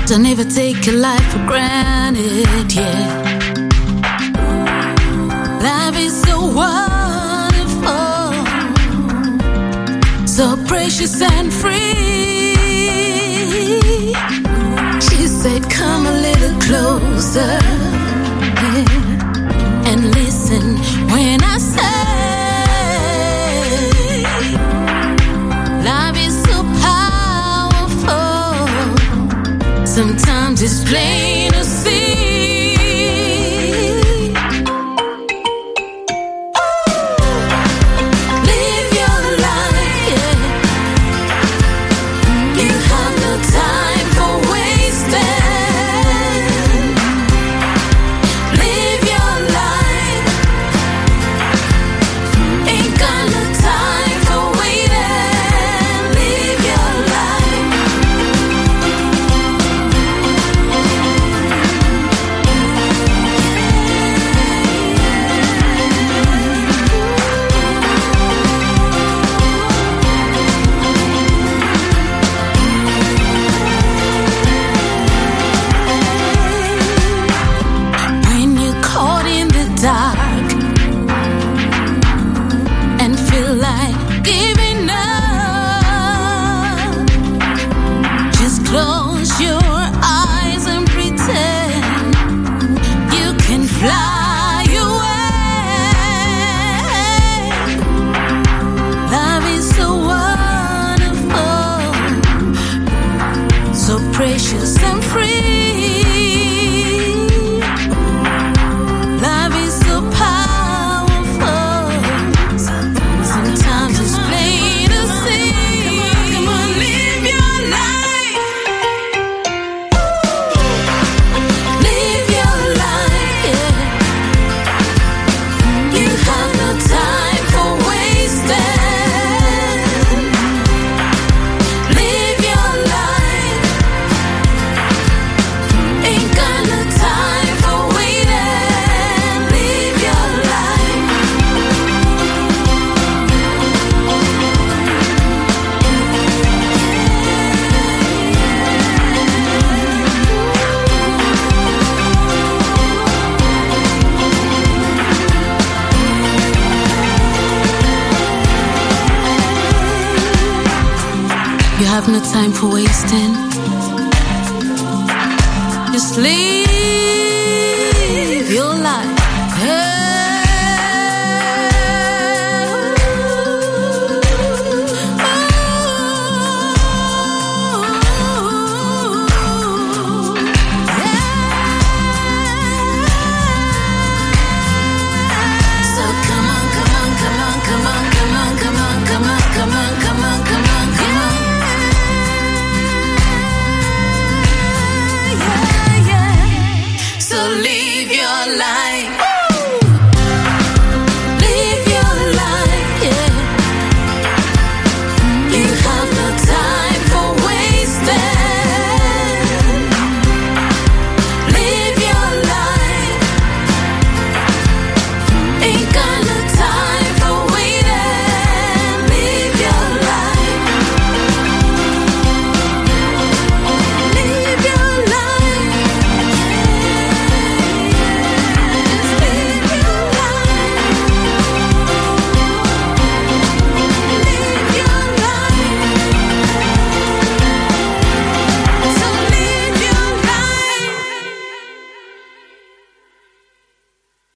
Don't ever take your life for granted, yeah. Life is so wonderful, so precious and free. She said, come a little closer, yeah, and listen when I say life is so powerful. Sometimes it's plain to see. Precious and free. Love is so powerful. Sometimes it's plain to see. Come on, live your life. Live your life, yeah. You have no time for wasting. Live your life. Ain't got no time for waiting. Live your life. You have no time for wasting. Just leave.